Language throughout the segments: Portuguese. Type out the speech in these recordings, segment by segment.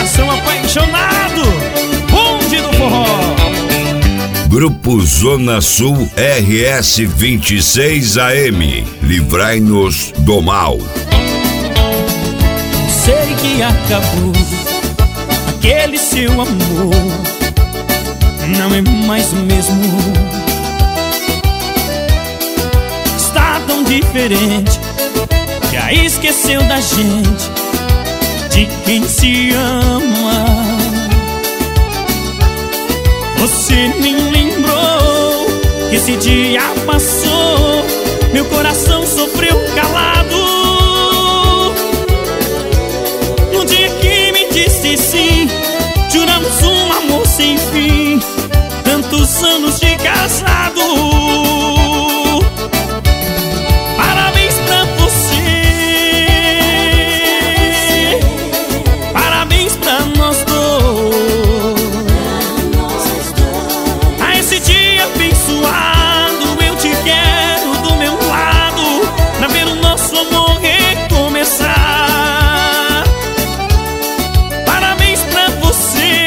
coração apaixonado, bonde do forró. Grupo Zona Sul RS 26 AM, livrai-nos do mal. Sei que acabou aquele seu amor, não é mais o mesmo. Está tão diferente, já esqueceu da gente, de quem se ama. Você nem lembrou que esse dia passou, meu coração sofreu calado. No dia que me disse sim, juramos um amor sem fim, tantos anos de casado. Parabéns pra você, parabéns pra nós dois. A esse dia abençoado, eu te quero do meu lado, pra ver o nosso amor recomeçar. Parabéns pra você,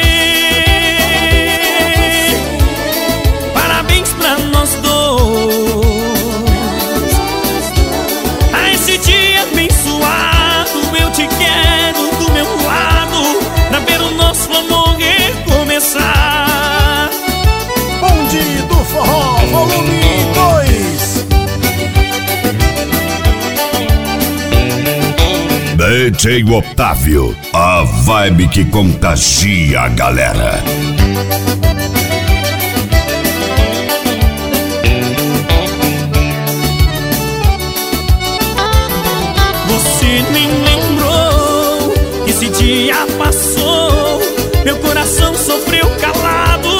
parabéns pra nós dois. A esse dia abençoado, eu te quero do meu lado, pra ver o nosso amor recomeçar. Bonde do Forró, volume 2. DJ Otávio, a vibe que contagia a galera. Você nem lembrou que esse dia passou, meu coração sofreu calado.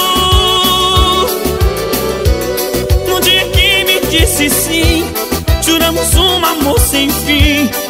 No dia que me disse sim, juramos um amor sem fim,